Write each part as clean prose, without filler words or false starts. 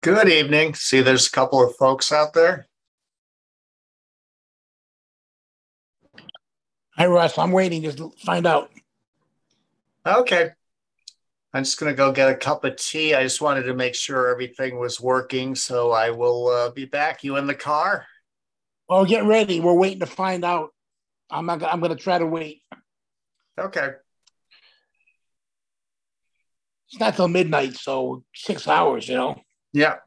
Good evening. See, there's a couple of folks out there. Hi, Russ. I'm waiting to find out. Okay. I'm just going to go get a cup of tea. I just wanted to make sure everything was working. So I will be back. You in the car? Oh, get ready. We're waiting to find out. I'm going to try to wait. Okay. It's not till midnight, so 6 hours. Yeah.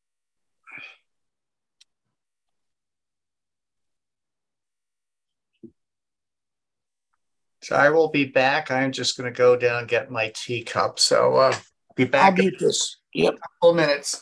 So I will be back. I'm just going to go down and get my teacup. So be I'll back in mute this. Yep. a couple of minutes.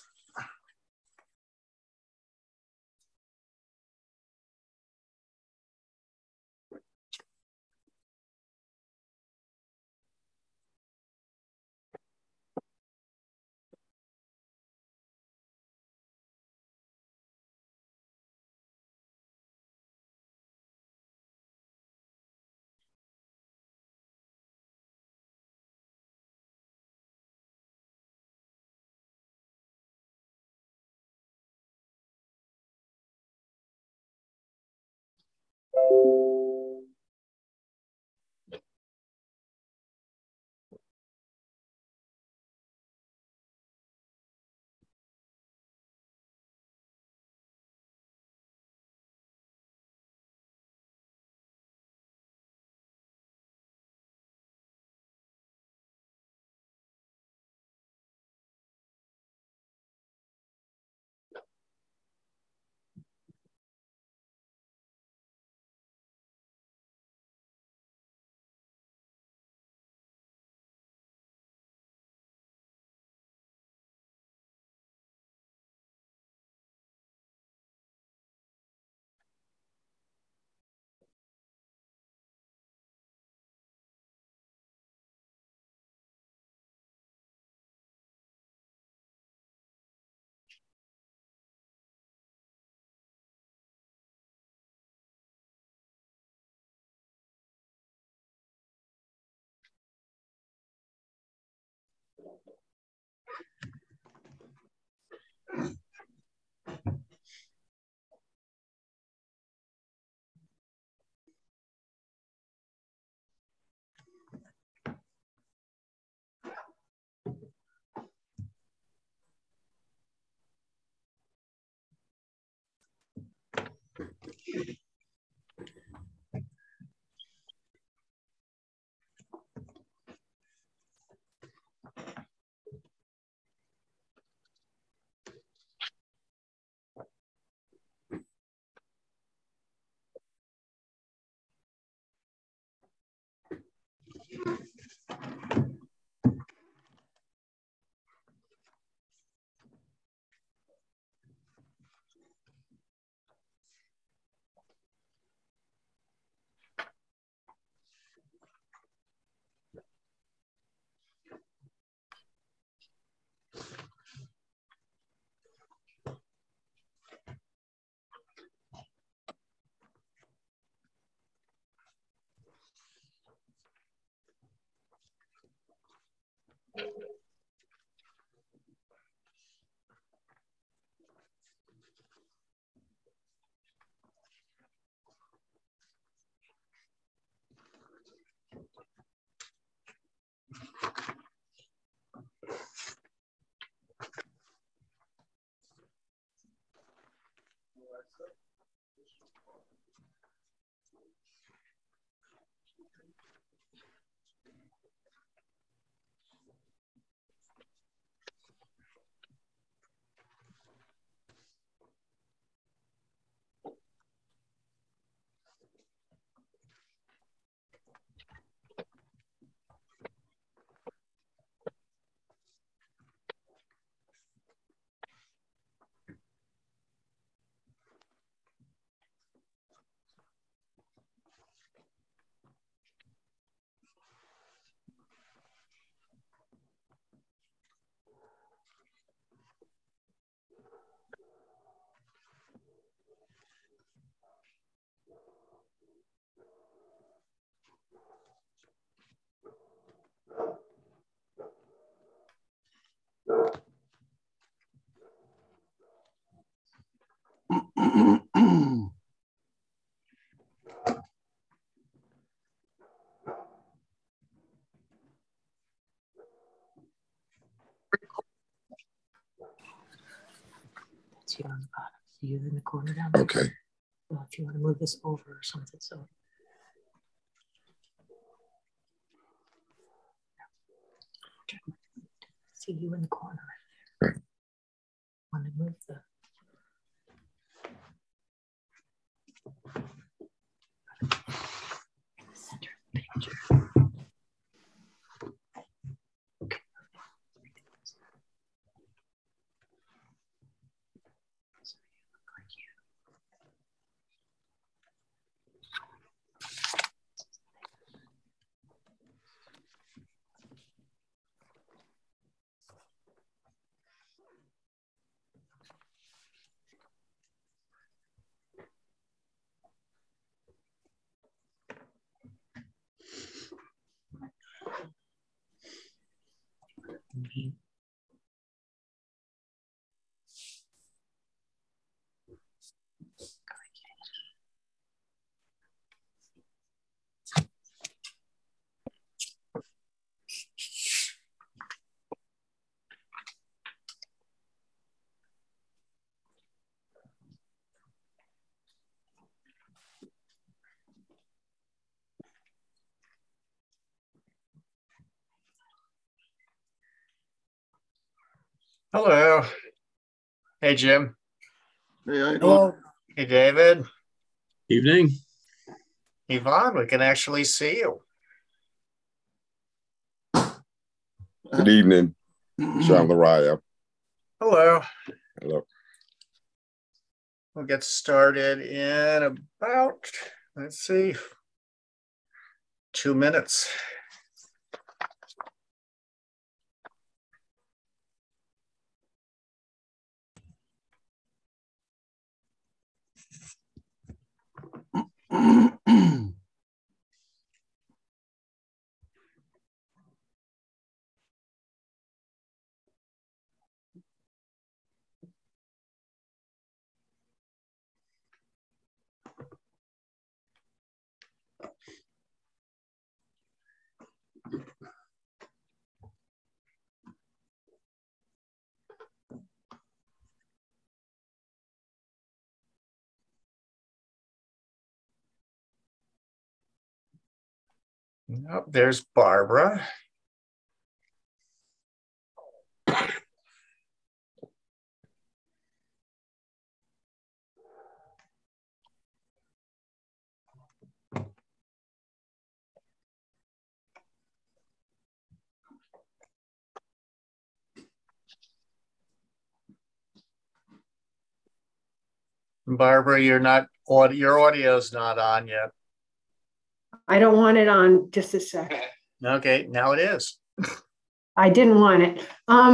See you in the corner down there. Okay. Well, if you want to move this over or something, so. See you in the corner. Right. Want to move the. Center of the picture. Hello. Hey, Jim. Hey, how you doing? Hello. Hey, David. Evening. Yvonne, we can actually see you. Good evening, Sean Lariah. Hello. Hello. We'll get started in about, let's see, 2 minutes. Oh, there's Barbara. Barbara, your audio's not on yet. I don't want it on. Just a sec. Okay, now it is. I didn't want it.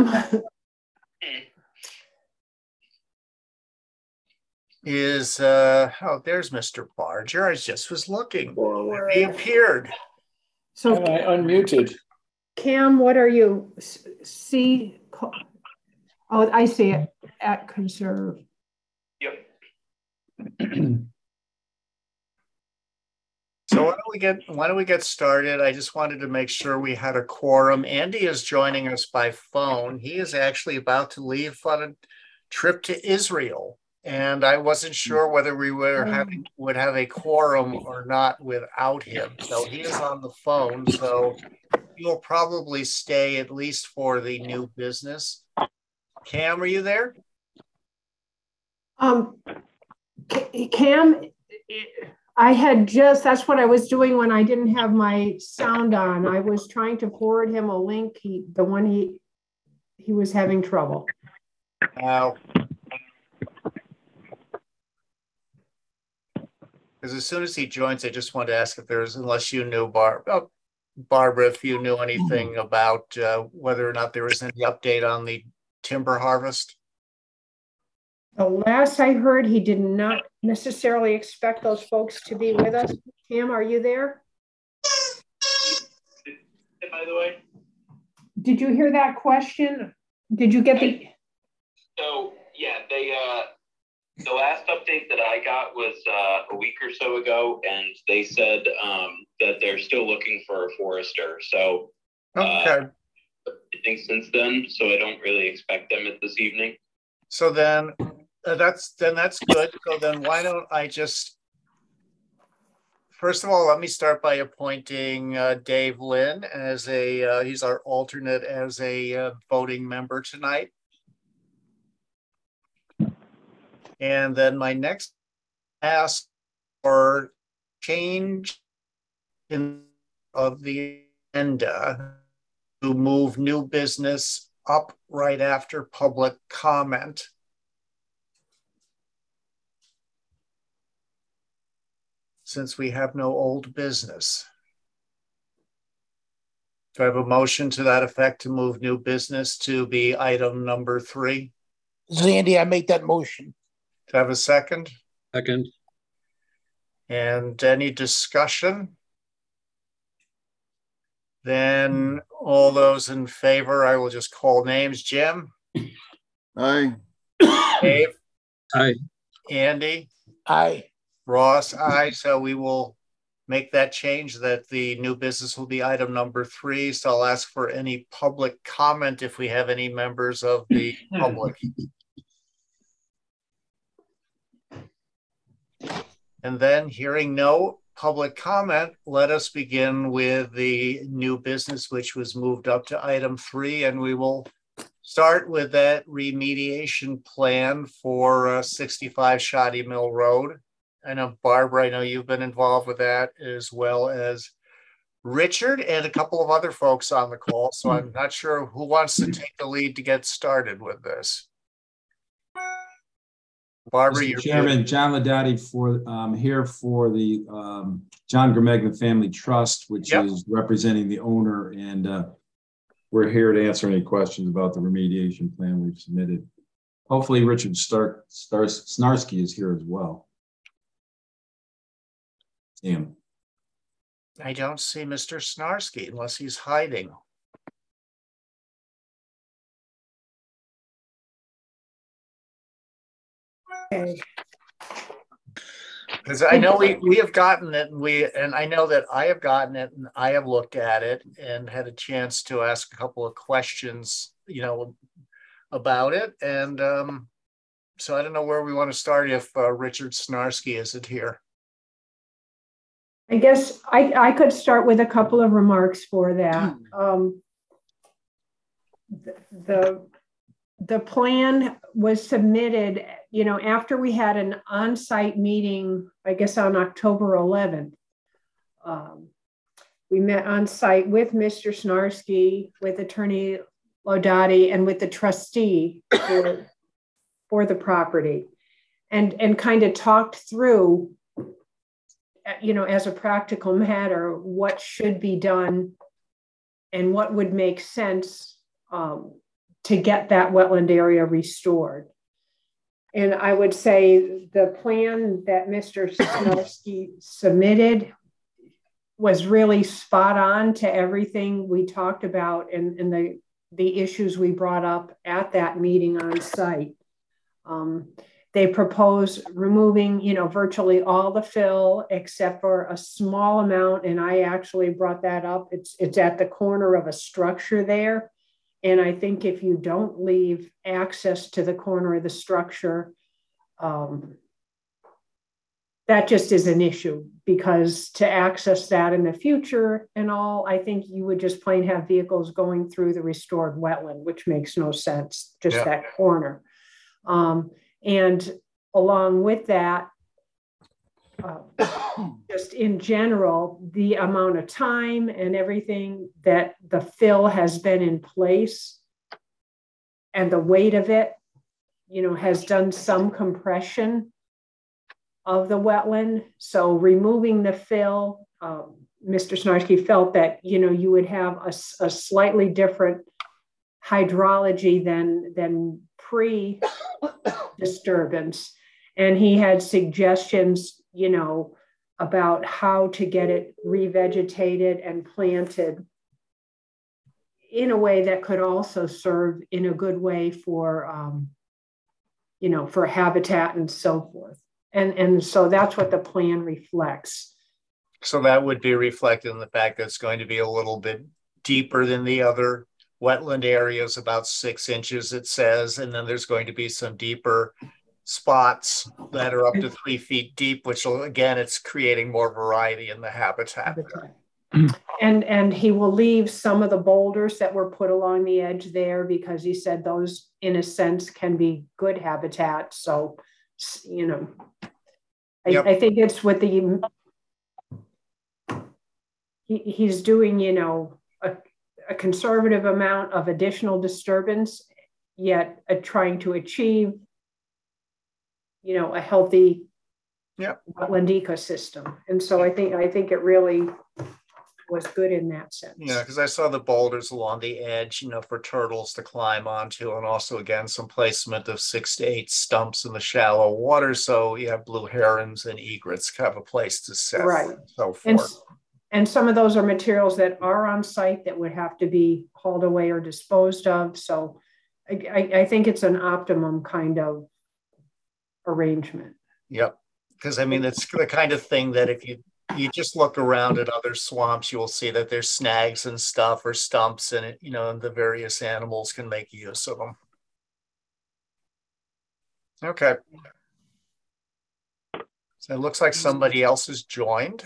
There's Mr. Barger. I just was looking. Forward. He appeared. So Am I unmuted? Cam, what are you? See? Oh, I see it at conserve. Yep. So why don't we get started? I just wanted to make sure we had a quorum. Andy is joining us by phone. He is actually about to leave on a trip to Israel, and I wasn't sure whether we would have a quorum or not without him. So he is on the phone. So he will probably stay at least for the new business. Cam, are you there? Cam, that's what I was doing when I didn't have my sound on. I was trying to forward him a link. He was having trouble. Because as soon as he joins, I just wanted to ask if unless you knew Barbara, if you knew anything about whether or not there was any update on the timber harvest. The last I heard, he did not necessarily expect those folks to be with us. Cam, are you there? By the way. Did you hear that question? Did you get the? So yeah, the last update that I got was a week or so ago, and they said that they're still looking for a forester. So Okay. I think since then, so I don't really expect them at this evening. So then, That's good. So then why don't I just, first of all, let me start by appointing Dave Lynn as he's our alternate as a voting member tonight. And then my next ask for change of the agenda to move new business up right after public comment. Since we have no old business. Do I have a motion to that effect to move new business to be item number 3? Zandy, I make that motion. Do I have a second? Second. And any discussion? Then all those in favor, I will just call names. Jim? Aye. Dave? Aye. Andy? Aye. Ross? Aye. So we will make that change that the new business will be item number 3. So I'll ask for any public comment if we have any members of the public. And then hearing no public comment, let us begin with the new business, which was moved up to item 3. And we will start with that remediation plan for 65 Shoddy Mill Road. I know, Barbara, I know you've been involved with that, as well as Richard and a couple of other folks on the call. So I'm not sure who wants to take the lead to get started with this. Barbara, Mr. you're Chairman, good. John Ladati here for the John Gramegna Family Trust, which is representing the owner, and we're here to answer any questions about the remediation plan we've submitted. Hopefully Richard Snarsky is here as well. Damn. I don't see Mr. Snarsky unless he's hiding. Okay. Because I know we have gotten it, and I know that I have gotten it, and I have looked at it and had a chance to ask a couple of questions, about it. And so I don't know where we want to start if Richard Snarsky isn't here. I guess I could start with a couple of remarks for that. The plan was submitted, after we had an on-site meeting, I guess on October 11th. We met on site with Mr. Snarsky, with Attorney Lodati, and with the trustee for the property, and kind of talked through, as a practical matter, what should be done and what would make sense to get that wetland area restored. And I would say the plan that Mr. Snarsky submitted was really spot on to everything we talked about and the issues we brought up at that meeting on site. They propose removing, virtually all the fill except for a small amount. And I actually brought that up. It's at the corner of a structure there. And I think if you don't leave access to the corner of the structure, that just is an issue, because to access that in the future and all, I think you would just plain have vehicles going through the restored wetland, which makes no sense, just that corner. And along with that, just in general, the amount of time and everything that the fill has been in place and the weight of it, has done some compression of the wetland. So removing the fill, Mr. Snarsky felt that, you would have a slightly different hydrology than pre-disturbance. And he had suggestions, about how to get it revegetated and planted in a way that could also serve in a good way for, for habitat and so forth. And so that's what the plan reflects. So that would be reflected in the fact that it's going to be a little bit deeper than the other wetland areas, about 6 inches, it says. And then there's going to be some deeper spots that are up to 3 feet deep, which will, again, it's creating more variety in the habitat. And he will leave some of the boulders that were put along the edge there because he said those, in a sense, can be good habitat. So, you know, Yep. I think it's with he's doing, you know, a conservative amount of additional disturbance, yet trying to achieve, you know, a healthy wetland ecosystem. And so I think it really was good in that sense. Yeah, because I saw the boulders along the edge, you know, for turtles to climb onto, and also, again, some placement of 6 to 8 stumps in the shallow water. So you have blue herons and egrets have a place to sit. Right. And so forth. And some of those are materials that are on site that would have to be hauled away or disposed of. So I think it's an optimum kind of arrangement. Yep. Because I mean, it's the kind of thing that if you just look around at other swamps, you will see that there's snags and stuff or stumps in it, you know, and the various animals can make use of them. Okay. So it looks like somebody else has joined.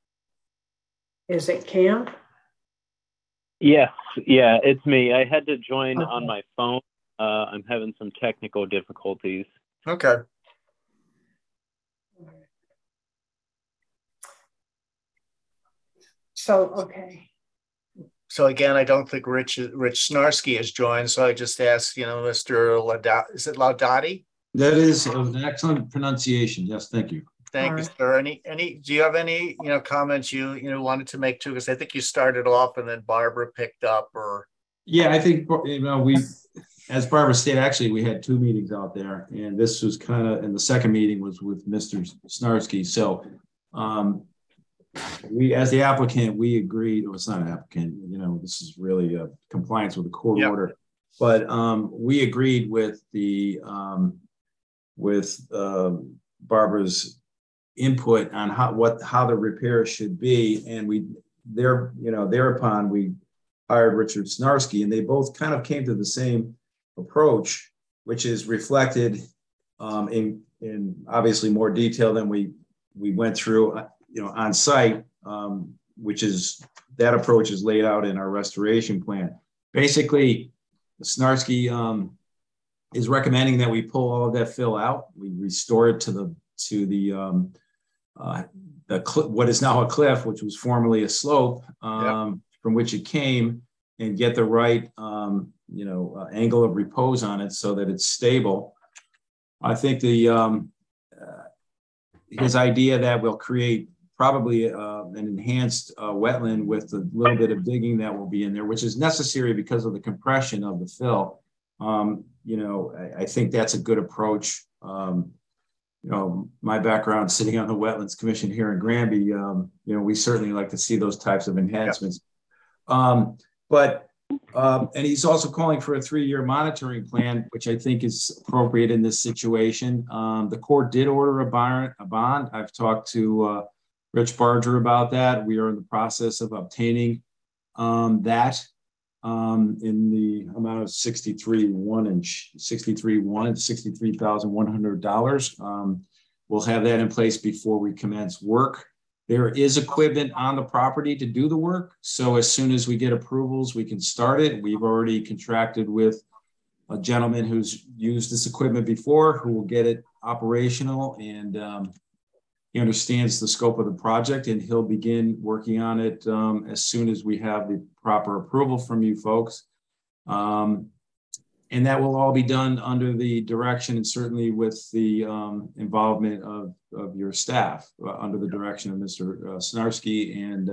Is it Cam? Yes, yeah, it's me. I had to join on my phone. I'm having some technical difficulties. Okay. Okay. So again, I don't think Rich Snarsky has joined. So I just asked, you know, Mr. Laudati. Is it Laudati? That is an excellent pronunciation. Yes, thank you. Thank you, sir. Do you have any, you know, comments you wanted to make too? Because I think you started off and then Barbara picked up, or. Yeah, I think, you know, as Barbara stated, actually, we had 2 meetings out there, and this was kind of, and the second meeting was with Mr. Snarsky. So we, as the applicant, we agreed, well, it's not an applicant, you know, this is really a compliance with the court order, but we agreed with the, Barbara's input on how the repair should be, and thereupon we hired Richard Snarsky, and they both kind of came to the same approach, which is reflected in obviously more detail than we went through, you know, on site, which is, that approach is laid out in our restoration plan. Basically, Snarsky is recommending that we pull all of that fill out, we restore it to what is now a cliff, which was formerly a slope, from which it came, and get the right angle of repose on it so that it's stable. I think his idea that we'll create probably an enhanced wetland with a little bit of digging that will be in there, which is necessary because of the compression of the fill. I think that's a good approach. My background sitting on the Wetlands Commission here in Granby, we certainly like to see those types of enhancements. And he's also calling for a 3-year monitoring plan, which I think is appropriate in this situation. The court did order a bond. I've talked to Rich Barger about that. We are in the process of obtaining that in the amount of $63,100. We'll have that in place before we commence work. There is equipment on the property to do the work. So as soon as we get approvals, we can start it. We've already contracted with a gentleman who's used this equipment before, who will get it operational, and he understands the scope of the project, and he'll begin working on it as soon as we have the proper approval from you folks. And that will all be done under the direction and certainly with the involvement of your staff, under the direction of Mr. Snarsky, and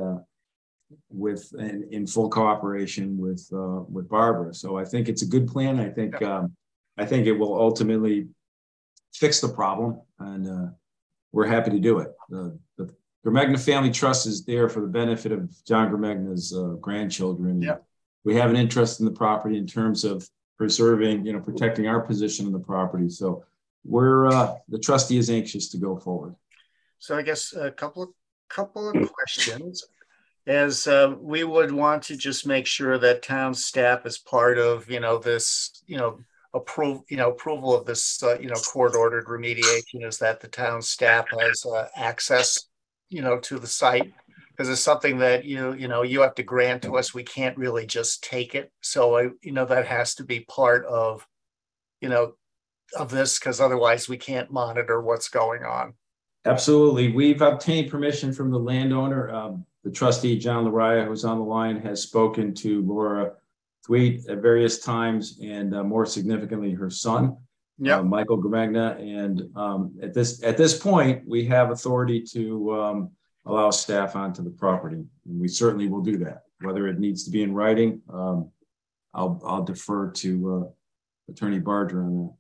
in full cooperation with Barbara. So I think it's a good plan. I think it will ultimately fix the problem, and we're happy to do it. The Gramegna Family Trust is there for the benefit of John Gramegna's grandchildren. Yep. We have an interest in the property in terms of preserving, protecting our position in the property. So the trustee is anxious to go forward. So I guess a couple of questions. As we would want to just make sure that town staff is part of, this, approval of this, court-ordered remediation is that the town staff has access, to the site, because it's something that you have to grant to us. We can't really just take it. So that has to be part of, of this, because otherwise we can't monitor what's going on. Absolutely. We've obtained permission from the landowner. The trustee, John Lariah, who's on the line, has spoken to Laura Thweet at various times, and more significantly, her son, Michael Gramegna. And at this point, we have authority to allow staff onto the property, and we certainly will do that. Whether it needs to be in writing, I'll defer to Attorney Barger on that.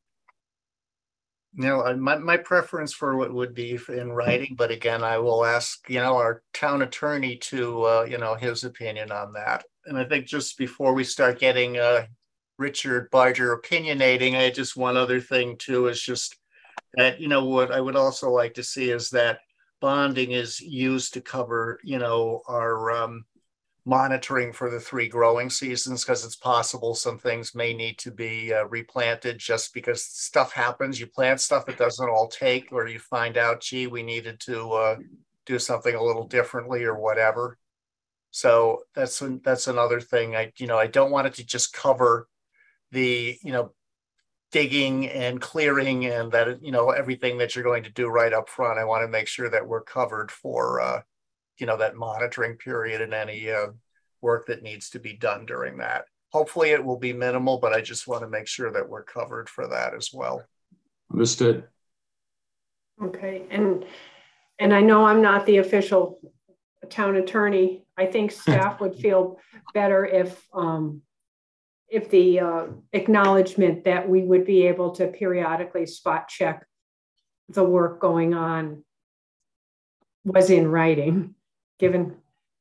My preference for what would be in writing, but again, I will ask, our town attorney to, his opinion on that. And I think just before we start getting Richard Barger opinionating, I just one other thing too is just that, what I would also like to see is that bonding is used to cover, our monitoring for the 3 growing seasons, because it's possible some things may need to be replanted just because stuff happens. You plant stuff, it doesn't all take, or you find out, gee, we needed to do something a little differently or whatever. So that's another thing. I don't want it to just cover the, digging and clearing and that, everything that you're going to do right up front. I want to make sure that we're covered for, that monitoring period and any work that needs to be done during that. Hopefully it will be minimal, but I just want to make sure that we're covered for that as well. Understood. Okay, and I know I'm not the official town attorney. I think staff would feel better if the acknowledgement that we would be able to periodically spot check the work going on was in writing, given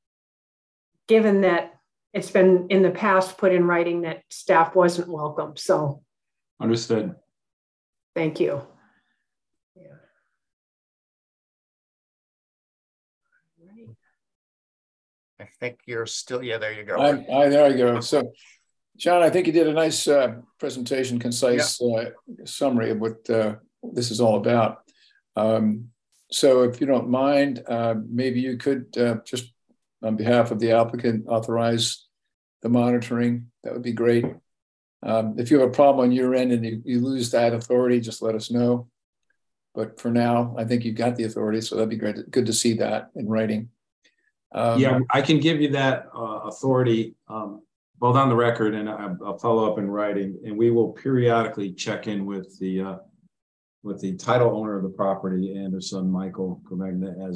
that it's been in the past put in writing that staff wasn't welcome. So understood. Thank you. I think you're still, there you go. There you go. So, John, I think you did a nice presentation, concise summary of what this is all about. So if you don't mind, maybe you could just on behalf of the applicant authorize the monitoring. That would be great. If you have a problem on your end and you lose that authority, just let us know. But for now, I think you've got the authority, so that'd be great. Good to see that in writing. I can give you that authority both on the record, and I'll follow up in writing, and we will periodically check in with the title owner of the property and her son Michael Gramegna.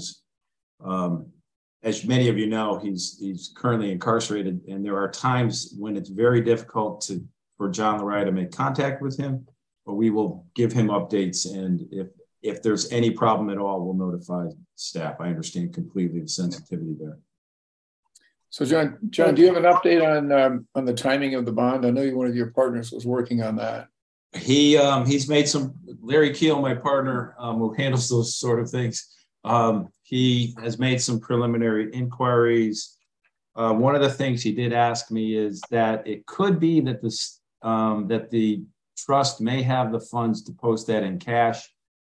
As many of you know, he's currently incarcerated, and there are times when it's very difficult for John Lariah to make contact with him, but we will give him updates, and if there's any problem at all, we'll notify staff. I understand completely the sensitivity there. So John, do you have an update on the timing of the bond? I know one of your partners was working on that. He's made some, Larry Keel, my partner, who handles those sort of things. He has made some preliminary inquiries. One of the things he did ask me is that it could be that that the trust may have the funds to post that in cash.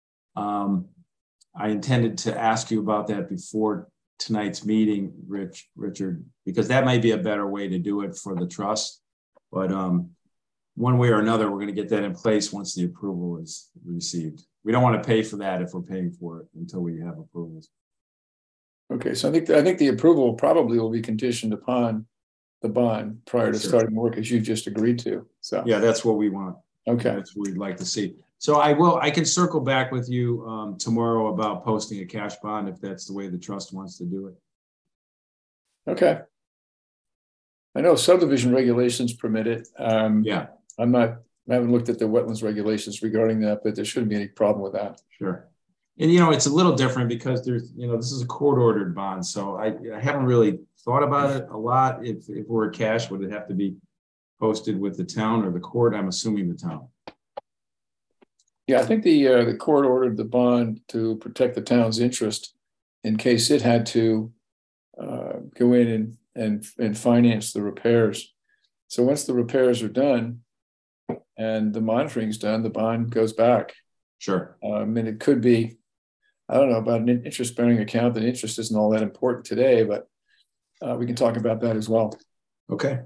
I intended to ask you about that before tonight's meeting, Richard, because that might be a better way to do it for the trust. But one way or another, we're going to get that in place once the approval is received. We don't want to pay for that if we're paying for it until we have approvals. Okay, so I think the approval probably will be conditioned upon the bond prior to starting work, as you've just agreed to. So yeah, that's what we want. Okay, that's what we'd like to see. So I can circle back with you tomorrow about posting a cash bond if that's the way the trust wants to do it. Okay. I know subdivision regulations permit it. Yeah. I haven't looked at the wetlands regulations regarding that, but there shouldn't be any problem with that. Sure. And, it's a little different because there's, this is a court-ordered bond. So I haven't really thought about it a lot. If we're cash, would it have to be posted with the town or the court? I'm assuming the town. Yeah, I think the court ordered the bond to protect the town's interest in case it had to go in and finance the repairs. So once the repairs are done, and the monitoring's done, the bond goes back. Sure. And it could be, I don't know about an interest-bearing account. That interest isn't all that important today, but we can talk about that as well. Okay.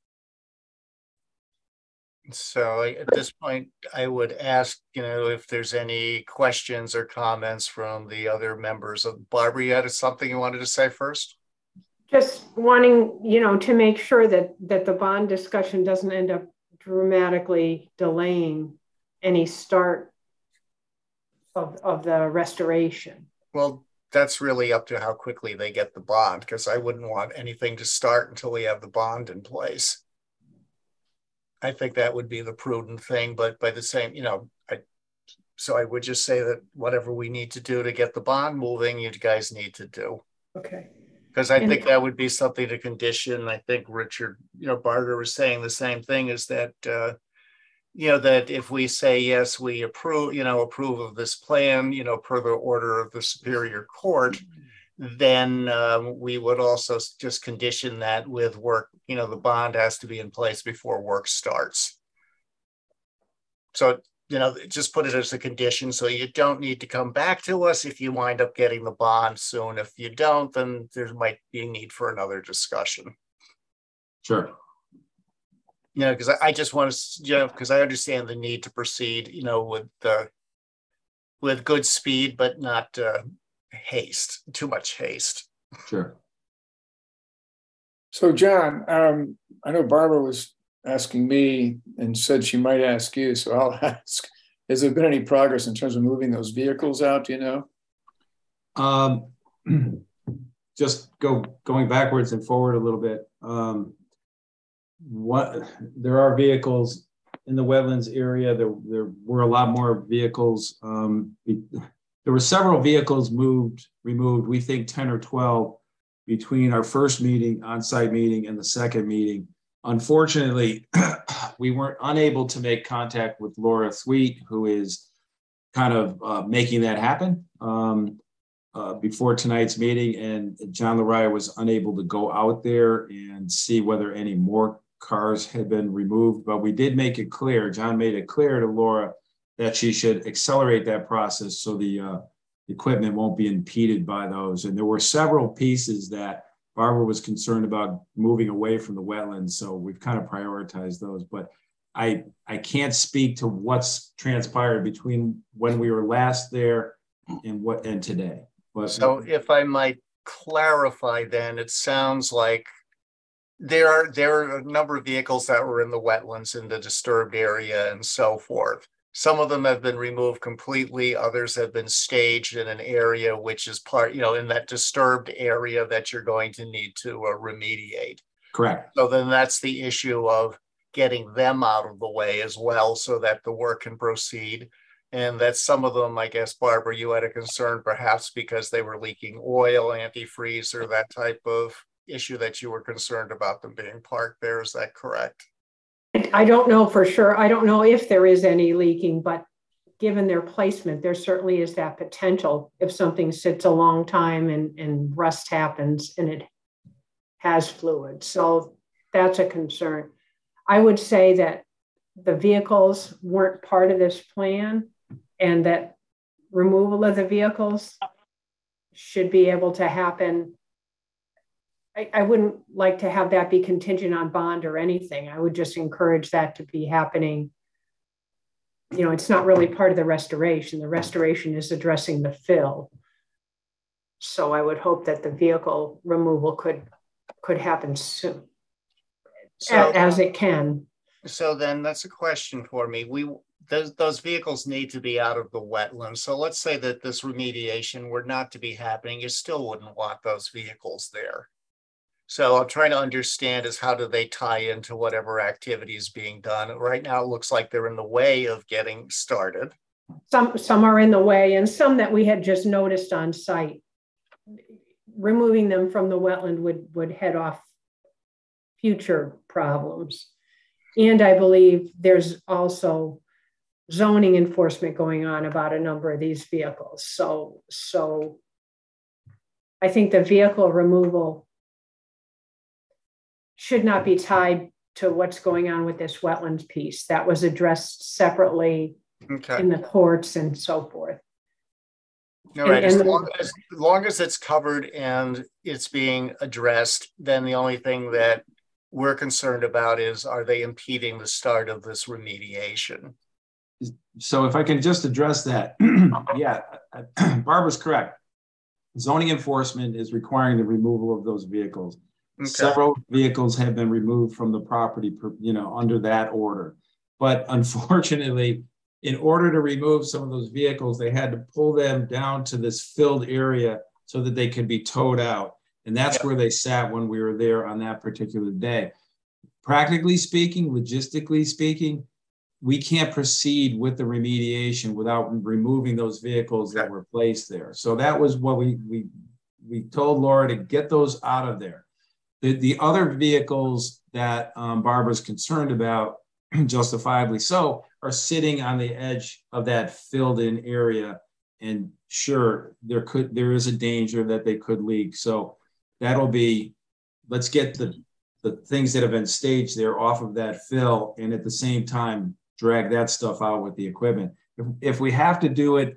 So at this point, I would ask, if there's any questions or comments from the other members of Barbara. You had something you wanted to say first? Just wanting, to make sure that the bond discussion doesn't end up dramatically delaying any start of the restoration. Well, that's really up to how quickly they get the bond, because I wouldn't want anything to start until we have the bond in place. I think that would be the prudent thing, but by the same, so I would just say that whatever we need to do to get the bond moving, you guys need to do. Okay. Because I think that would be something to condition. I think Richard, Barger was saying the same thing, is that, that if we say, yes, we approve of this plan, per the order of the Superior Court, then we would also just condition that with work, the bond has to be in place before work starts. So, just put it as a condition, so you don't need to come back to us if you wind up getting the bond soon. If you don't, then there might be a need for another discussion. Sure. Because I just want to, because I understand the need to proceed, with good speed, but not too much haste. Sure. So, John, I know Barbara was asking me and said she might ask you, so I'll ask, has there been any progress in terms of moving those vehicles out, do you know? Just going backwards and forward a little bit. There are vehicles in the wetlands area. There were a lot more vehicles. There were several vehicles removed, we think 10 or 12, between our first meeting, on-site meeting, and the second meeting. Unfortunately, we weren't unable to make contact with Laura Thweet, who is kind of making that happen before tonight's meeting, and John Lariah was unable to go out there and see whether any more cars had been removed. But we did make it clear, John made it clear to Laura that she should accelerate that process so the equipment won't be impeded by those. And there were several pieces that Barbara was concerned about moving away from the wetlands, so we've kind of prioritized those. But I can't speak to what's transpired between when we were last there and today. But so if I might clarify, then it sounds like there are a number of vehicles that were in the wetlands in the disturbed area and so forth. Some of them have been removed completely. Others have been staged in an area which is part, in that disturbed area that you're going to need to remediate. Correct. So then that's the issue of getting them out of the way as well, so that the work can proceed. And that some of them, I guess, Barbara, you had a concern perhaps because they were leaking oil, antifreeze, or that type of issue that you were concerned about them being parked there. Is that correct? I don't know for sure. I don't know if there is any leaking, but given their placement, there certainly is that potential if something sits a long time and rust happens and it has fluid. So that's a concern. I would say that the vehicles weren't part of this plan and that removal of the vehicles should be able to happen. I wouldn't like to have that be contingent on bond or anything. I would just encourage that to be happening. It's not really part of the restoration. The restoration is addressing the fill. So I would hope that the vehicle removal could happen soon, as it can. So then that's a question for me. Those vehicles need to be out of the wetlands. So let's say that this remediation were not to be happening, you still wouldn't want those vehicles there. So I'm trying to understand is how do they tie into whatever activity is being done? Right now, it looks like they're in the way of getting started. Some are in the way, and some that we had just noticed on site. Removing them from the wetland would head off future problems. And I believe there's also zoning enforcement going on about a number of these vehicles. So I think the vehicle removal should not be tied to what's going on with this wetlands piece. That was addressed separately Okay. in the courts and so forth. All right. As long as it's covered and it's being addressed, then the only thing that we're concerned about is, are they impeding the start of this remediation? So if I can just address that, yeah, Barbara's correct. Zoning enforcement is requiring the removal of those vehicles. Okay. Several vehicles have been removed from the property, under that order. But unfortunately, in order to remove some of those vehicles, they had to pull them down to this filled area so that they could be towed out. And that's where they sat when we were there on that particular day. Practically speaking, logistically speaking, we can't proceed with the remediation without removing those vehicles that were placed there. So that was what we told Laura to get those out of there. The other vehicles that Barbara's concerned about, justifiably so, are sitting on the edge of that filled in area. And sure, there is a danger that they could leak. So that'll be, let's get the things that have been staged there off of that fill, and at the same time, drag that stuff out with the equipment. If we have to do it,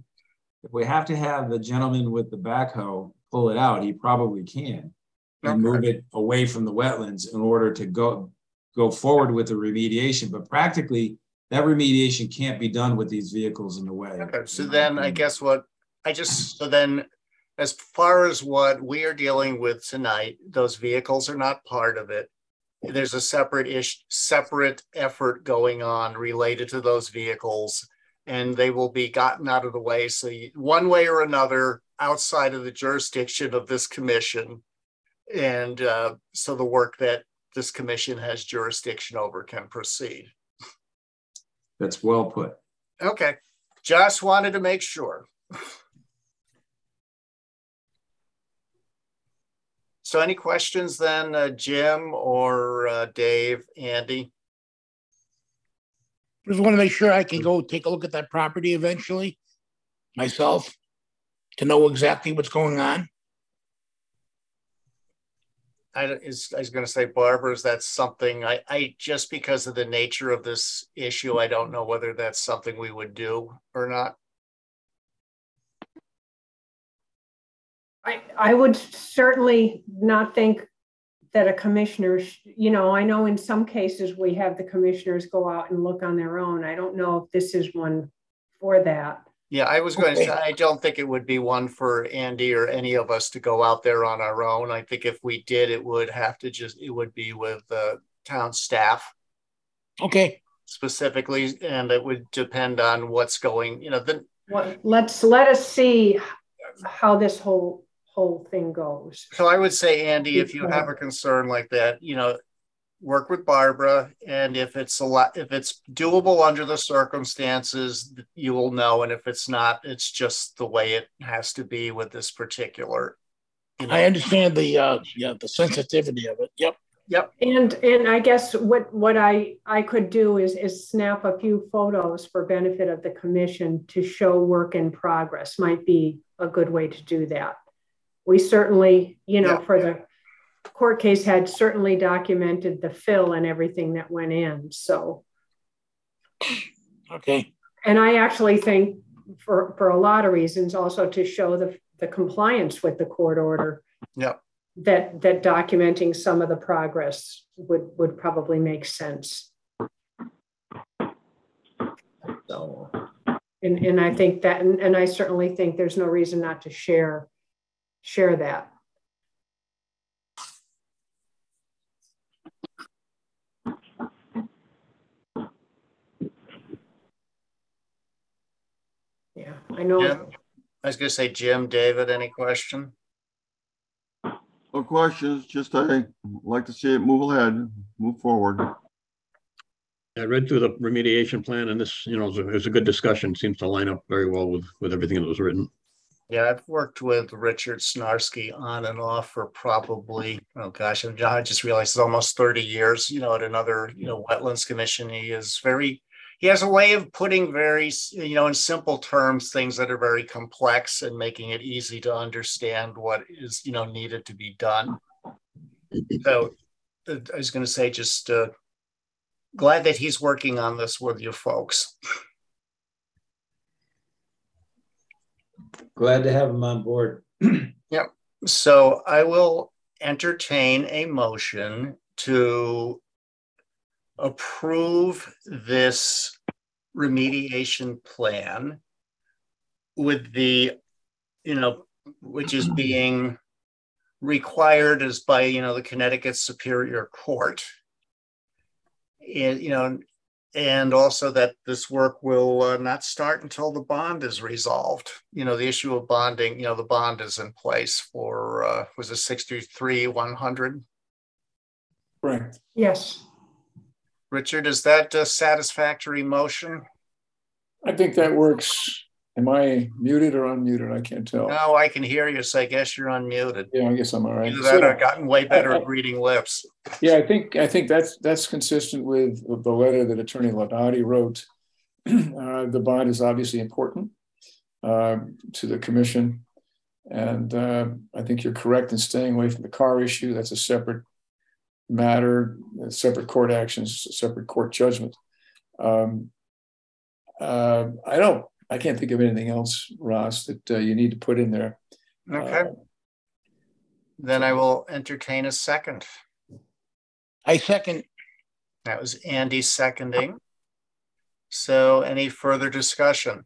if we have to have the gentleman with the backhoe pull it out, he probably can, and move it away from the wetlands in order to go forward with the remediation. But practically, that remediation can't be done with these vehicles in the way. Okay, so then I guess so then as far as what we are dealing with tonight, those vehicles are not part of it. There's a separate effort going on related to those vehicles, and they will be gotten out of the way. So one way or another, outside of the jurisdiction of this commission, and so the work that this commission has jurisdiction over can proceed. That's well put. Okay, just wanted to make sure. So any questions then, Jim or Dave, Andy? Just want to make sure I can go take a look at that property eventually myself to know exactly what's going on. I was going to say, Barbara, is that something I just because of the nature of this issue, I don't know whether that's something we would do or not. I would certainly not think that a commissioner, I know in some cases we have the commissioners go out and look on their own. I don't know if this is one for that. Yeah, I was going to say, I don't think it would be one for Andy or any of us to go out there on our own. I think if we did, it would be with the town staff. Okay. Specifically, and it would depend on what's going, let us see how this whole thing goes. So I would say, Andy, if you have a concern like that, work with Barbara, and if it's doable under the circumstances, you will know, and if it's not, it's just the way it has to be with this particular. I understand the sensitivity of it. Yep. And I guess what I could do is snap a few photos for benefit of the commission to show work in progress. Might be a good way to do that. We certainly, for the court case had certainly documented the fill and everything that went in. So, okay. And I actually think for a lot of reasons also to show the compliance with the court order. Yep. That documenting some of the progress would probably make sense. So, and I think that, and I certainly think there's no reason not to share that. Yeah, I know. Jim, I was going to say, Jim, David, any question? No questions, just I like to see it move ahead, move forward. I read through the remediation plan, and this, it was a good discussion. Seems to line up very well with everything that was written. Yeah, I've worked with Richard Snarsky on and off for probably, I just realized it's almost 30 years, at another, wetlands commission. He has a way of putting very, in simple terms, things that are very complex and making it easy to understand what is, needed to be done. So I was going to say, just glad that he's working on this with you folks. Glad to have him on board. Yep. So I will entertain a motion to approve this remediation plan with the, which is being required as by, the Connecticut Superior Court. And also that this work will not start until the bond is resolved. The issue of bonding, the bond is in place for, was it 63,100? Correct. Yes. Richard, is that a satisfactory motion? I think that works. Am I muted or unmuted? I can't tell. No, I can hear you, so I guess you're unmuted. Yeah, I guess I'm all right. Either that or I've gotten way better at reading lips. Yeah, I think that's consistent with the letter that Attorney Laudati wrote. The bond is obviously important to the commission, and I think you're correct in staying away from the car issue. That's a separate matter, separate court actions, separate court judgment. I can't think of anything else, Ross, that you need to put in there. Okay. Then I will entertain a second. I second. That was Andy seconding. So any further discussion?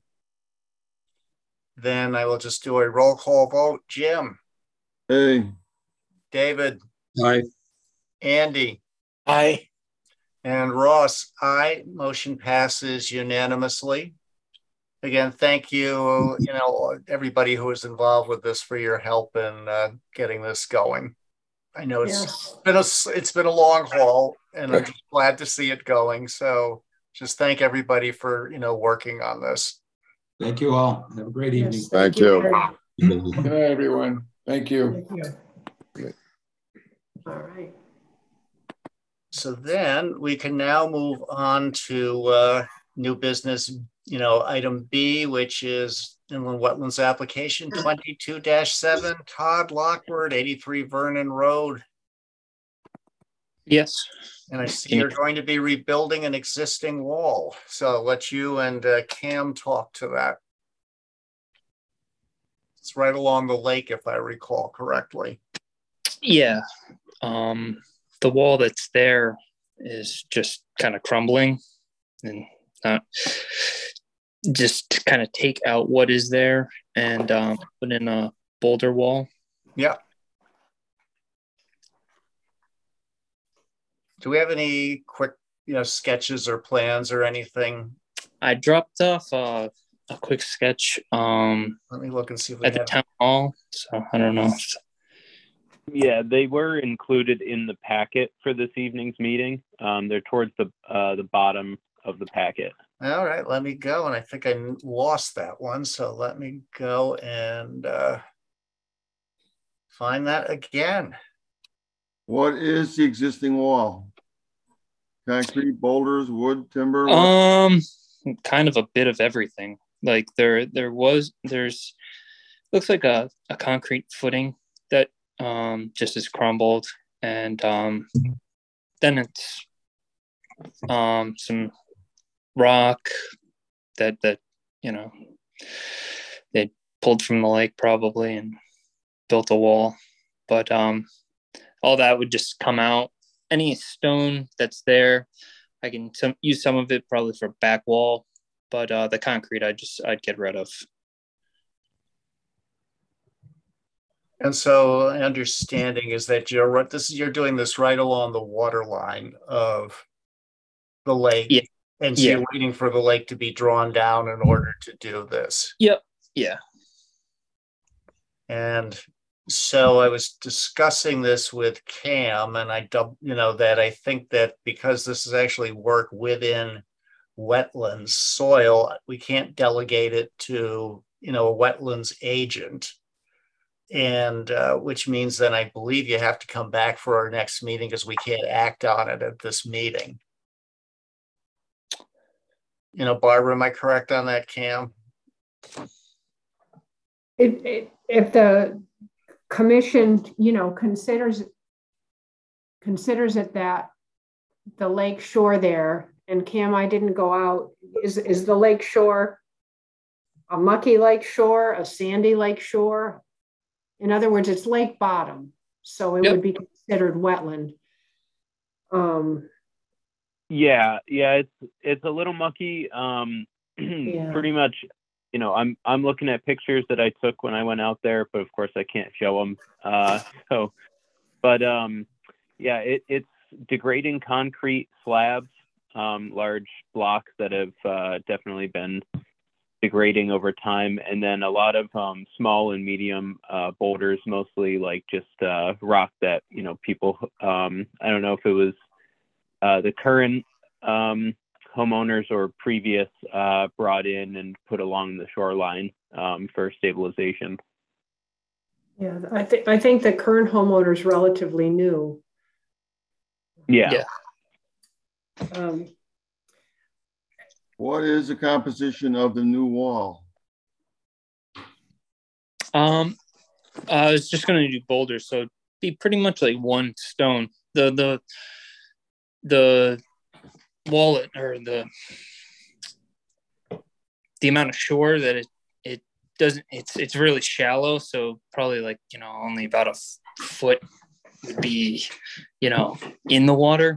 Then I will just do a roll call vote. Jim. Hey. David. Aye. Andy. Aye. And Ross, aye. Motion passes unanimously. Again, thank you, everybody who was involved with this for your help in getting this going. I know it's been a long haul, and I'm just glad to see it going. So just thank everybody for working on this. Thank you all. Have a great evening. Thank you. Good night, everyone. Thank you. Thank you. All right. So then we can now move on to new business. Item B, which is Inland Wetlands Application 22-7, Todd Lockwood, 83 Vernon Road. Yes. And I see you're going to be rebuilding an existing wall. So I'll let you and Cam talk to that. It's right along the lake, if I recall correctly. Yeah. The wall that's there is just kind of crumbling and just kind of take out what is there and put in a boulder wall. Yeah. Do we have any quick, sketches or plans or anything? I dropped off a quick sketch. Let me look and see if we at the town hall. So I don't know. Yeah, they were included in the packet for this evening's meeting. They're towards the bottom of the packet. All right, let me go. And I think I lost that one. So let me go and find that again. What is the existing wall? Concrete, boulders, wood, timber? Kind of a bit of everything. Like there's looks like a concrete footing that just is crumbled, and then it's some rock that they pulled from the lake probably and built a wall, but all that would just come out. Any stone that's there, I can use some of it probably for back wall, but the concrete I'd get rid of. And so understanding is that you're doing this right along the water line of the lake. Yeah. And so you're waiting for the lake to be drawn down in order to do this. Yep. Yeah. And so I was discussing this with Cam, and that I think that because this is actually work within wetlands soil, we can't delegate it to, a wetlands agent. And which means then I believe you have to come back for our next meeting because we can't act on it at this meeting. Barbara, am I correct on that, Cam? If the commission, considers it that the lake shore there, and Cam, I didn't go out, is the lake shore a mucky lake shore, a sandy lake shore? In other words, it's lake bottom, so it would be considered wetland. Yeah, it's a little mucky. Pretty much, you know, I'm looking at pictures that I took when I went out there, but of course I can't show them. Yeah, it's degrading concrete slabs, large blocks that have definitely been degrading over time, and then a lot of small and medium boulders, mostly like just rock that, you know, people, I don't know if it was the current homeowners or previous brought in and put along the shoreline for stabilization. Yeah, I think the current homeowner is relatively new. Yeah. What is the composition of the new wall? I was just going to do boulders, so it'd be pretty much like one stone. The wallet, or the amount of shore that it doesn't, it's really shallow, so probably like, you know, only about a foot would be, you know, in the water.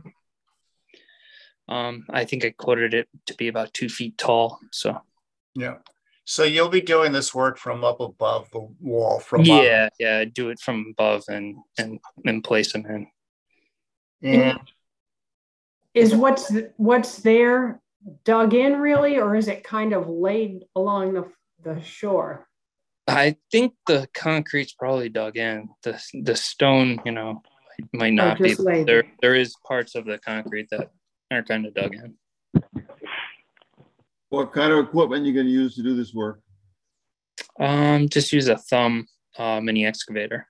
I think I quoted it to be about 2 feet tall. So yeah. So you'll be doing this work from up above the wall, from yeah, do it from above and place them in. And is what's there dug in really, or is it kind of laid along the shore? I think the concrete's probably dug in. The stone, you know, might not be there. There is parts of the concrete that are kind of dug in. What kind of equipment are you going to use to do this work? Just use a thumb mini excavator.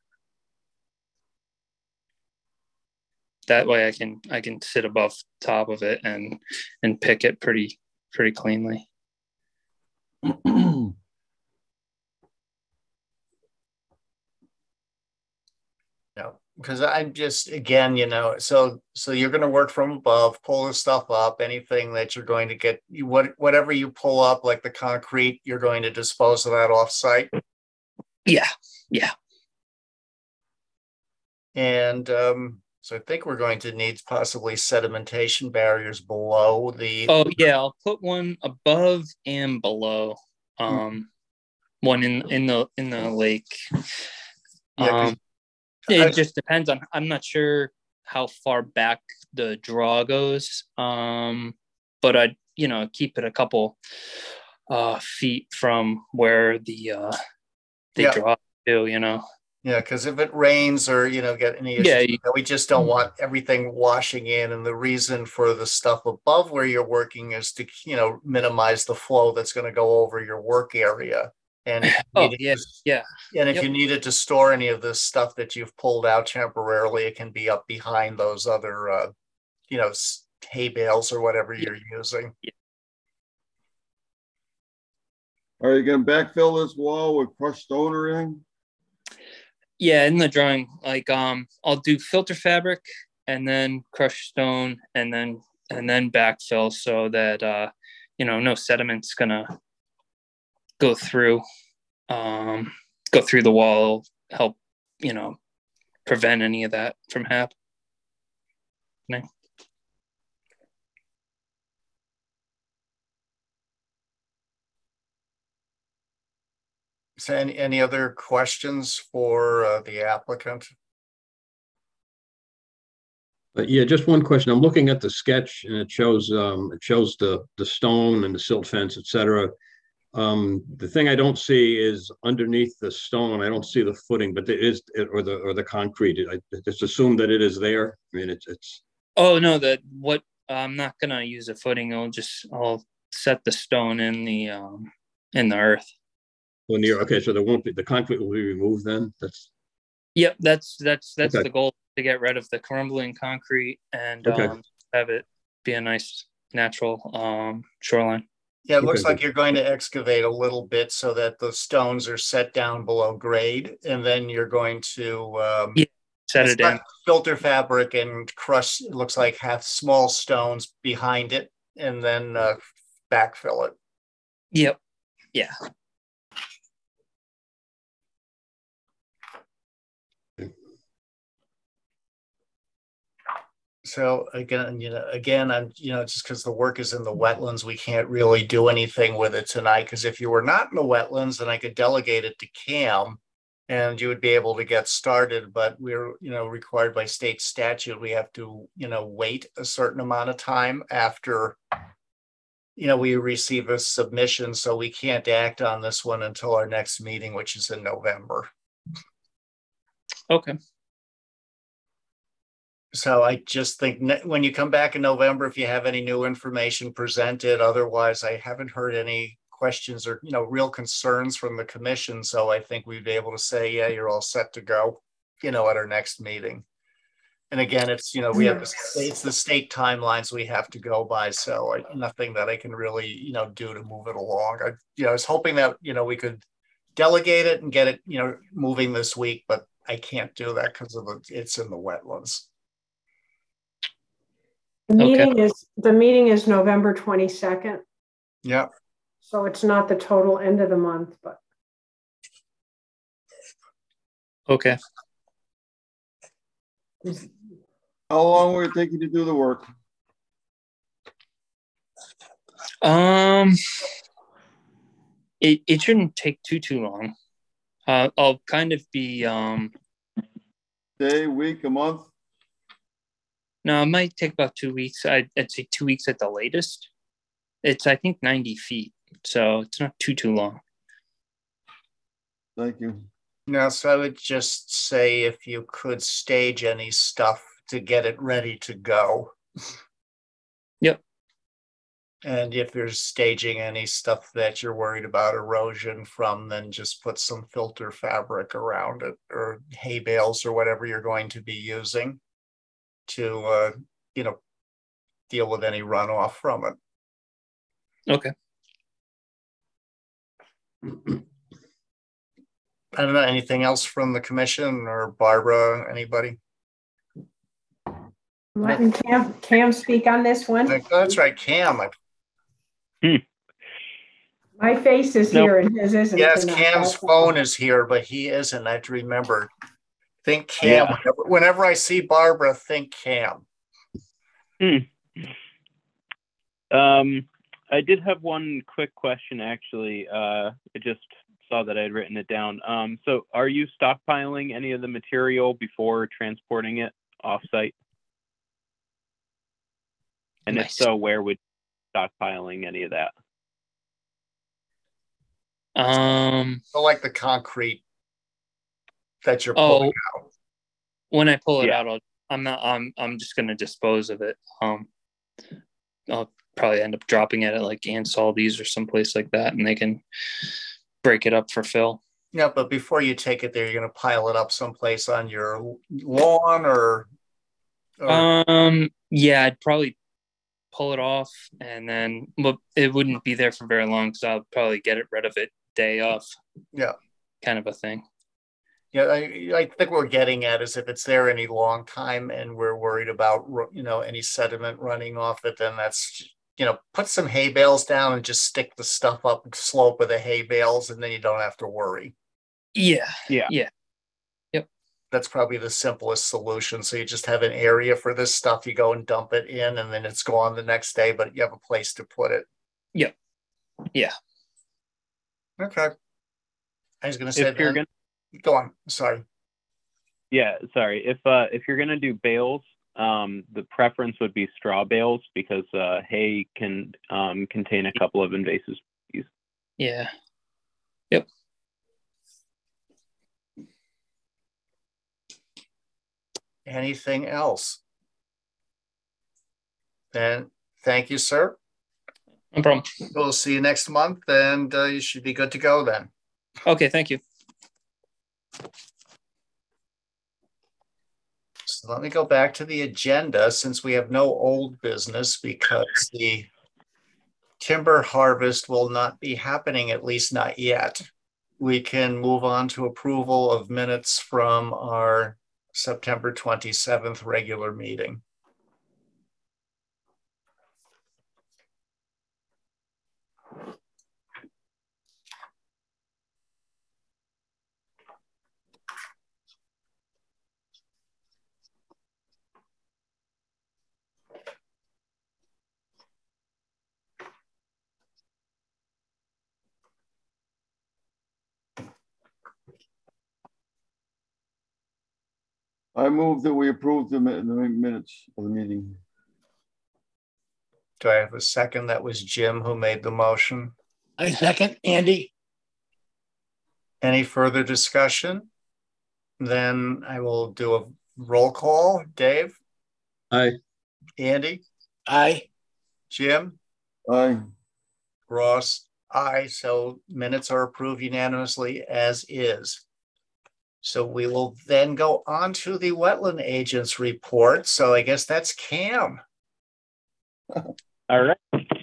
That way I can sit above top of it and pick it pretty cleanly. Yeah, because I'm just, again, you know, so you're going to work from above, pull the stuff up, anything that you're going to get, whatever you pull up, like the concrete, you're going to dispose of that off site. Yeah. And so I think we're going to need possibly sedimentation barriers below the. Oh yeah, I'll put one above and below. One in the lake. Yeah, it just depends on. I'm not sure how far back the draw goes. But I, you know, keep it a couple feet from where the they draw to, you know. Yeah, because if it rains or, you know, get any issues, we just don't want everything washing in. And the reason for the stuff above where you're working is to, you know, minimize the flow that's going to go over your work area. And if you needed to store any of this stuff that you've pulled out temporarily, it can be up behind those other, you know, hay bales or whatever you're using. Are you going to backfill this wall with crushed stone or anything? Yeah, in the drawing, like I'll do filter fabric and then crushed stone and then backfill so that you know, no sediment's gonna go through the wall, help, you know, prevent any of that from happening. So any other questions for the applicant? Yeah, just one question. I'm looking at the sketch and it shows the stone and the silt fence, etc. The thing I don't see is underneath the stone. I don't see the footing, but there is, or the concrete. I just assume that it is there. I mean, it's. Oh no, I'm not gonna use a footing. I'll set the stone in the earth. Okay, so there won't be, the concrete will be removed then? Yep, that's okay. The goal, to get rid of the crumbling concrete and have it be a nice natural shoreline. Yeah, it looks like you're going to excavate a little bit so that the stones are set down below grade, and then you're going to set it in. Filter fabric and crush, it looks like half small stones behind it, and then backfill it. Yep. Yeah. So again, I'm, just because the work is in the wetlands, we can't really do anything with it tonight. Because if you were not in the wetlands, then I could delegate it to Cam, and you would be able to get started. But we're, required by state statute, we have to, wait a certain amount of time after, we receive a submission. So we can't act on this one until our next meeting, which is in November. Okay. So I just think when you come back in November, if you have any new information, present it. Otherwise, I haven't heard any questions or, real concerns from the commission. So I think we'd be able to say, yeah, you're all set to go, at our next meeting. And again, it's, we have it's the state timelines we have to go by. So nothing that I can really, do to move it along. I was hoping that, we could delegate it and get it, moving this week, but I can't do that because it's in the wetlands. The meeting is November 22nd. Yeah. So it's not the total end of the month, but. Okay. How long will it take you to do the work? It shouldn't take too long. I'll kind of be day, week, a month. No, it might take about 2 weeks. I'd say 2 weeks at the latest. It's, I think, 90 feet. So it's not too long. Thank you. No, so I would just say if you could stage any stuff to get it ready to go. Yep. And if you're staging any stuff that you're worried about erosion from, then just put some filter fabric around it or hay bales or whatever you're going to be using to, deal with any runoff from it. Okay. I don't know, anything else from the commission or Barbara, anybody? Letting Cam speak on this one. That's right, Cam. My face is here and his isn't. Yes, Cam's phone is here, but he isn't. I have to remember. Think Cam. Yeah. Whenever I see Barbara, think Cam. I did have one quick question, actually. I just saw that I had written it down. So are you stockpiling any of the material before transporting it off-site? And if so, where would stockpiling any of that? So like the concrete that you're pulling out. When I pull it out, I'm just gonna dispose of it. I'll probably end up dropping it at like Ansaldi's or someplace like that, and they can break it up for fill. Yeah, but before you take it there, you're gonna pile it up someplace on your lawn or... Yeah, I'd probably pull it off, and then it wouldn't be there for very long because I'll probably get rid of it day off. Yeah, kind of a thing. Yeah, I think we're getting at is if it's there any long time and we're worried about any sediment running off it, then that's put some hay bales down and just stick the stuff up slope of the hay bales, and then you don't have to worry. Yeah. That's probably the simplest solution. So you just have an area for this stuff. You go and dump it in, and then it's gone the next day, but you have a place to put it. Yep. Yeah. Okay. I was going to say, go on. Sorry. Yeah, sorry. If you're going to do bales, the preference would be straw bales because hay can contain a couple of invasive species. Yeah. Yep. Anything else? Then thank you, sir. No problem. We'll see you next month, and you should be good to go then. Okay, thank you. So let me go back to the agenda since we have no old business because the timber harvest will not be happening, at least not yet. We can move on to approval of minutes from our September 27th regular meeting. I move that we approve the minutes of the meeting. Do I have a second? That was Jim who made the motion. I second, Andy. Any further discussion? Then I will do a roll call. Dave? Aye. Andy? Aye. Jim? Aye. Ross? Aye. So minutes are approved unanimously as is. So we will then go on to the wetland agents report. So I guess that's Cam. All right.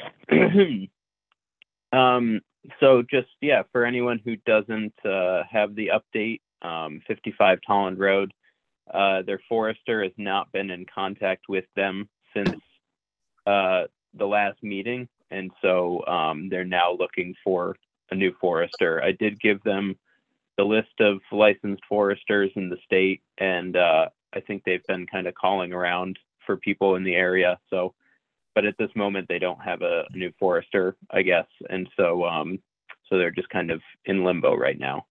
So just, yeah, for anyone who doesn't have the update, 55 Tolland Road, their forester has not been in contact with them since the last meeting. And so they're now looking for a new forester. I did give them the list of licensed foresters in the state, and I think they've been kind of calling around for people in the area. So, but at this moment, they don't have a new forester, I guess. And so, so they're just kind of in limbo right now.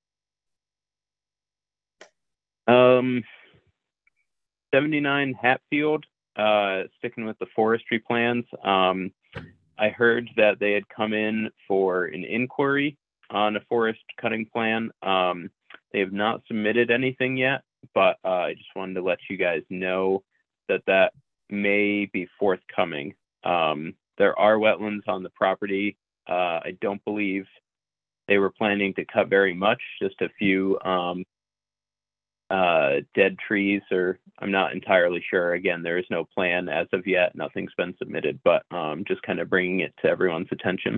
79 Hatfield, sticking with the forestry plans. I heard that they had come in for an inquiry on a forest cutting plan. They have not submitted anything yet, but I just wanted to let you guys know that that may be forthcoming. There are wetlands on the property. I don't believe they were planning to cut very much, just a few dead trees, or I'm not entirely sure. Again, there is no plan as of yet. Nothing's been submitted, but just kind of bringing it to everyone's attention.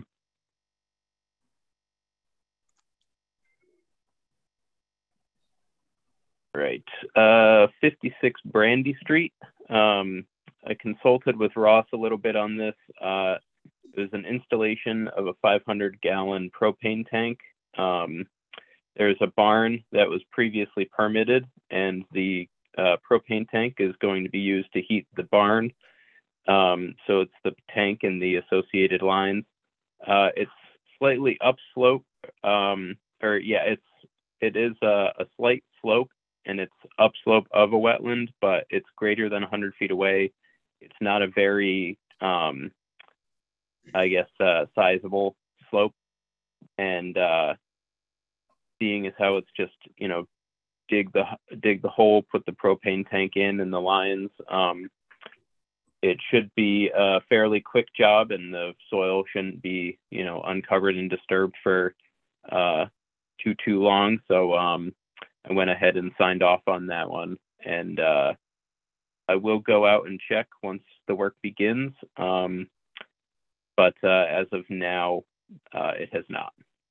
Right. 56 Brandy Street. I consulted with Ross a little bit on this. There's an installation of a 500-gallon propane tank. There's a barn that was previously permitted, and the propane tank is going to be used to heat the barn. So it's the tank and the associated lines. It's slightly upslope, it is a slight slope, and it's upslope of a wetland, but it's greater than 100 feet away. It's not a very, sizable slope. And seeing as how it's just, dig the hole, put the propane tank in and the lines, it should be a fairly quick job, and the soil shouldn't be, uncovered and disturbed for too long. So I went ahead and signed off on that one, and I will go out and check once the work begins. But as of now, it has not.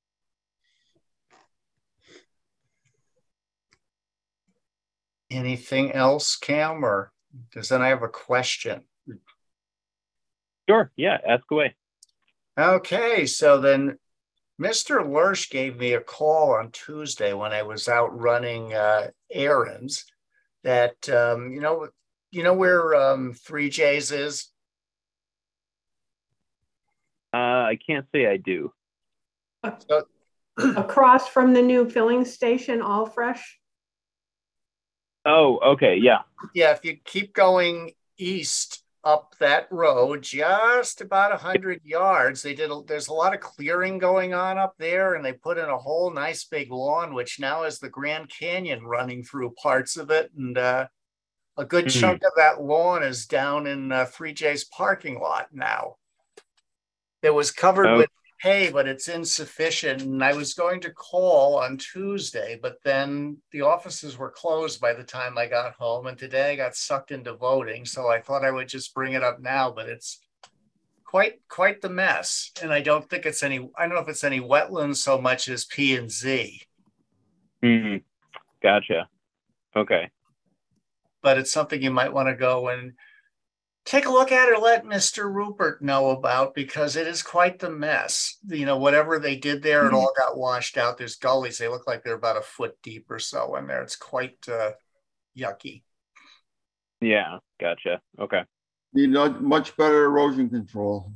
Anything else, Cam, or does then I have a question? Sure. Yeah. Ask away. Okay. So then Mr. Lurch gave me a call on Tuesday when I was out running errands that, you know where 3 J's is? I can't say I do. So, across from the new filling station, All Fresh. Oh, okay. Yeah. Yeah. If you keep going east up that road, just about 100 yards, there's a lot of clearing going on up there, and they put in a whole nice big lawn, which now has the Grand Canyon running through parts of it. And a good chunk of that lawn is down in 3J's parking lot now. It was covered with hay, but it's insufficient. And I was going to call on Tuesday, but then the offices were closed by the time I got home. And today I got sucked into voting. So I thought I would just bring it up now, but it's quite the mess. And I don't think I don't know if it's any wetlands so much as P&Z. Gotcha. Okay. but it's something you might want to go and take a look at or let Mr. Rupert know about, because it is quite the mess. You know, whatever they did there, it all got washed out. There's gullies. They look like they're about a foot deep or so in there. It's quite yucky. Yeah, gotcha. Okay. Need much better erosion control.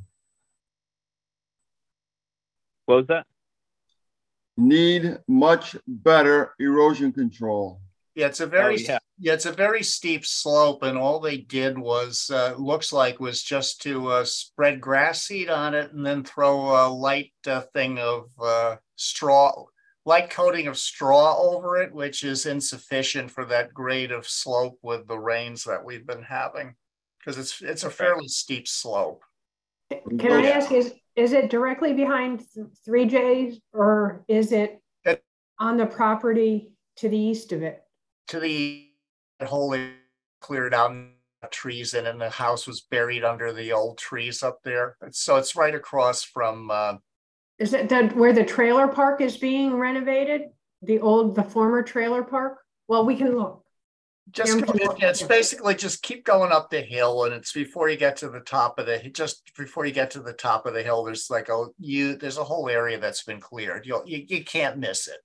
What was that? Need much better erosion control. Yeah, it's a very steep slope, and all they did was looks like was just to spread grass seed on it and then throw a light thing of straw, light coating of straw over it, which is insufficient for that grade of slope with the rains that we've been having, because it's a fairly steep slope. Can I ask, is it directly behind 3J's, or is it on the property to the east of it? To the whole cleared out trees and the house was buried under the old trees up there. So it's right across from is it where the trailer park is being renovated? The former trailer park? Well, we can look. It's basically just keep going up the hill, and it's before you get to the top of the hill, there's like there's a whole area that's been cleared. You can't miss it.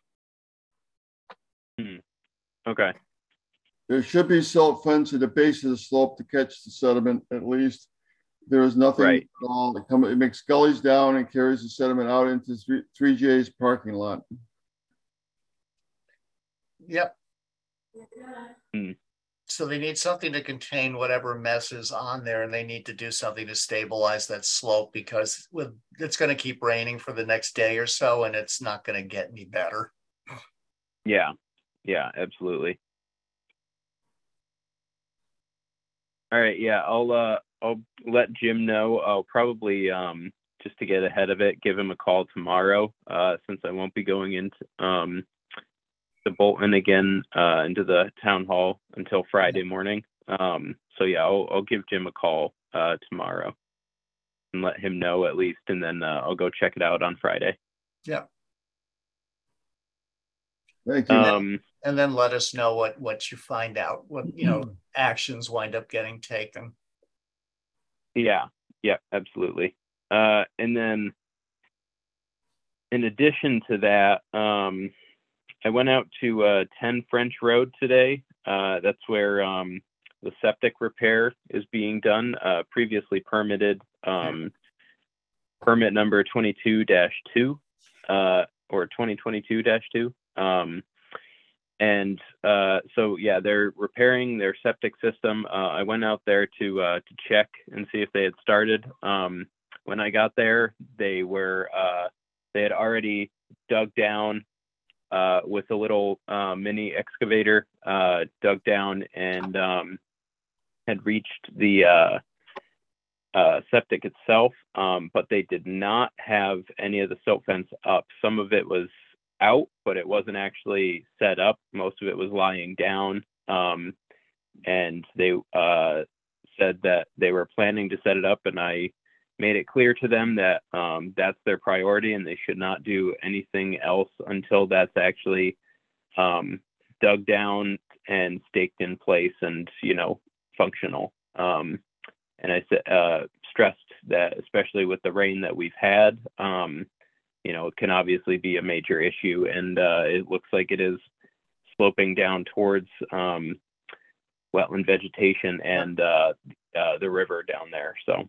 Okay. There should be silt fence at the base of the slope to catch the sediment, at least. There is nothing at all. It makes gullies down and carries the sediment out into 3J's parking lot. Yep. So they need something to contain whatever mess is on there, and they need to do something to stabilize that slope, because it's going to keep raining for the next day or so, and it's not going to get any better. Yeah. Yeah, absolutely. All right. Yeah, I'll let Jim know. I'll probably just to get ahead of it, give him a call tomorrow, since I won't be going into the Bolton again into the town hall until Friday morning. So yeah, I'll give Jim a call tomorrow and let him know at least, and then I'll go check it out on Friday. Yeah. Thank you. And then let us know what you find out, what actions wind up getting taken. Yeah, absolutely. And then in addition to that, I went out to 10 French Road today. That's where the septic repair is being done, previously permitted, permit number 22-2 or 2022-2. And so yeah, they're repairing their septic system. I went out there to check and see if they had started. When I got there, they had already dug down with a little mini excavator, dug down and had reached the septic itself, but they did not have any of the silt fence up. Some of it was out, but it wasn't actually set up. Most of it was lying down, and they said that they were planning to set it up, and I made it clear to them that that's their priority and they should not do anything else until that's actually dug down and staked in place and functional. And I stressed that, especially with the rain that we've had, it can obviously be a major issue, and it looks like it is sloping down towards wetland vegetation and the river down there. So.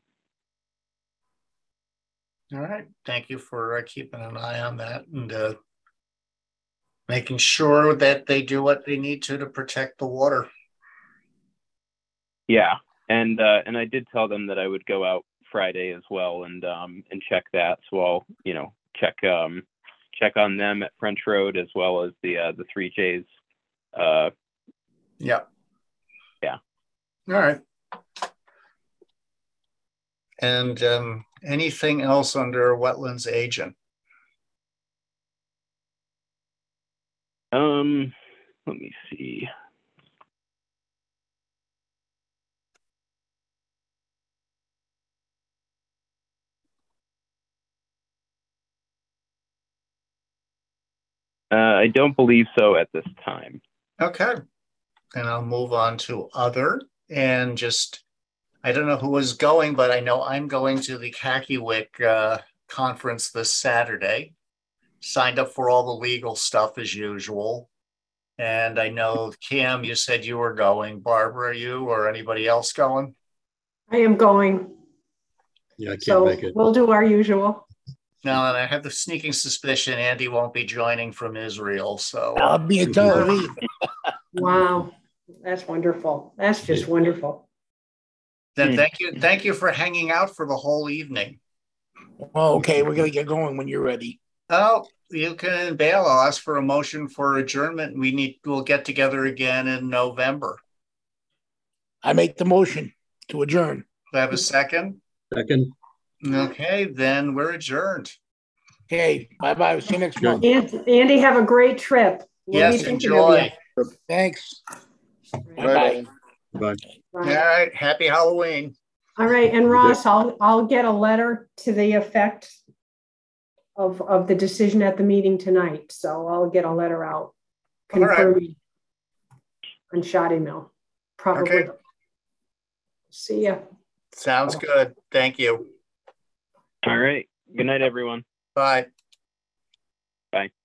All right. Thank you for keeping an eye on that and making sure that they do what they need to protect the water. Yeah, and I did tell them that I would go out Friday as well and check that. So I'll check on them at French Road as well as the 3J's. Yeah. Yeah. All right. And anything else under wetlands agent? Let me see. I don't believe so at this time. Okay. And I'll move on to other and just, I don't know who was going, but I know I'm going to the Kakiewicz conference this Saturday. Signed up for all the legal stuff as usual. And I know, Kim, you said you were going. Barbara, are you or anybody else going? I am going. Yeah, I can't So make it. we'll do our usual. No, and I have the sneaking suspicion Andy won't be joining from Israel. So I'll be in Tel Aviv. Wow. That's wonderful. That's just wonderful. then thank you for hanging out for the whole evening. Well, okay, we're gonna get going when you're ready. Oh, you can bail. I'll ask for a motion for adjournment. We'll get together again in November. I make the motion to adjourn. Do I have a second? Second. Okay, then we're adjourned. Okay, bye-bye. See you next month. Andy, have a great trip. Yes, enjoy. Thanks. Bye-bye. Bye. All right, happy Halloween. All right, and Ross, I'll get a letter to the effect of the decision at the meeting tonight. So I'll get a letter out confirming on Shoddy Mill. Probably. Okay. See ya. Sounds good. Thank you. All right. Good night, everyone. Bye. Bye.